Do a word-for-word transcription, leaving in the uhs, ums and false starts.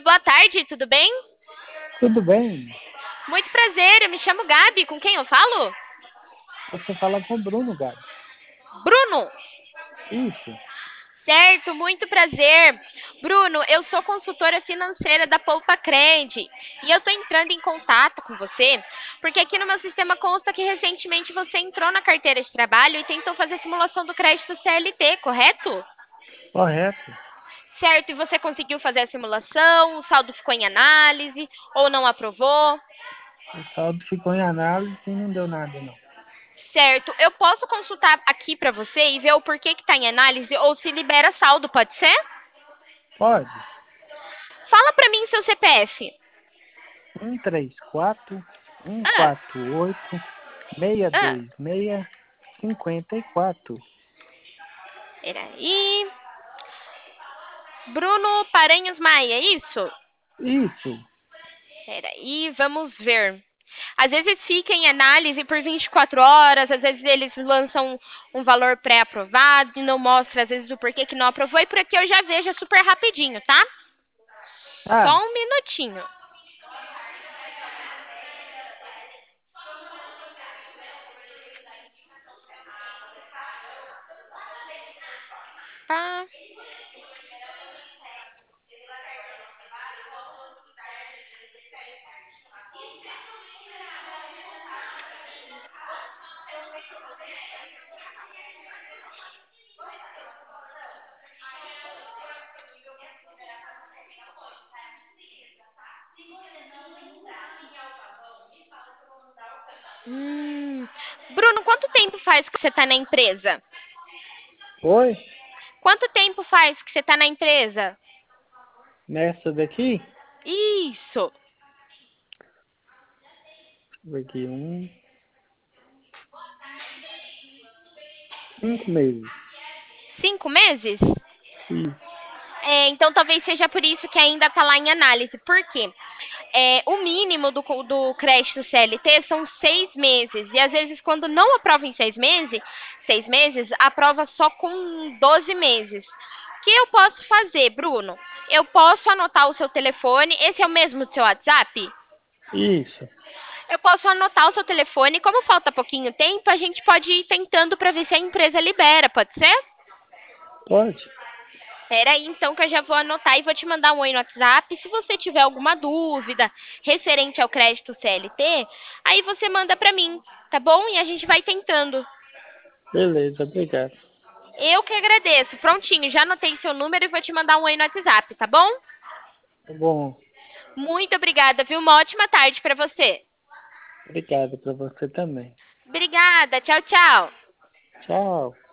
boa tarde, tudo bem? Tudo bem? Muito prazer, eu me chamo Gabi, com quem eu falo? Você fala com o Bruno, Gabi. Bruno! Isso. Certo, muito prazer. Bruno, eu sou consultora financeira da Poupa Cred e eu tô entrando em contato com você porque aqui no meu sistema consta que recentemente você entrou na carteira de trabalho e tentou fazer simulação do crédito C L T, correto? Correto. Certo, e você conseguiu fazer a simulação, o saldo ficou em análise ou não aprovou? O saldo ficou em análise e não deu nada, não. Certo, eu posso consultar aqui para você e ver o porquê que está em análise ou se libera saldo, pode ser? Pode. Fala para mim seu C P F. Um três quatro, um Ah, quatro oito, seis ah, dois seis, cinquenta e quatro. peraí. Bruno Paranhos Maia, é isso? Isso. Peraí, vamos ver. Às vezes fica em análise por vinte e quatro horas, às vezes eles lançam um, um valor pré-aprovado e não mostra às vezes o porquê que não aprovou. E por aqui eu já vejo, é super rapidinho, tá? Só Ah, um minutinho. Tá? Hum. Bruno, quanto tempo faz que você está na empresa? oi? Quanto tempo faz que você está na empresa? Nessa daqui? Isso. Deixa eu ver aqui. Um, cinco meses. Cinco meses? Isso. É, então talvez seja por isso que ainda está lá em análise. Por quê? É, o mínimo do, co- do crédito C L T são seis meses. E às vezes, quando não aprova em seis meses, seis meses, aprova só com doze meses. O que eu posso fazer, Bruno? Eu posso anotar o seu telefone. Esse é o mesmo do seu WhatsApp? Isso. Eu posso anotar o seu telefone. Como falta pouquinho tempo, a gente pode ir tentando para ver se a empresa libera, pode ser? Pode. Espera aí, então, que eu já vou anotar e vou te mandar um oi no WhatsApp. Se você tiver alguma dúvida referente ao crédito C L T, aí você manda para mim, tá bom? E a gente vai tentando. Beleza, obrigado. Eu que agradeço. Prontinho, já anotei seu número e vou te mandar um oi no WhatsApp, tá bom? Tá bom. Muito obrigada, viu? Uma ótima tarde para você. Obrigado para você também. Obrigada, tchau, tchau. Tchau.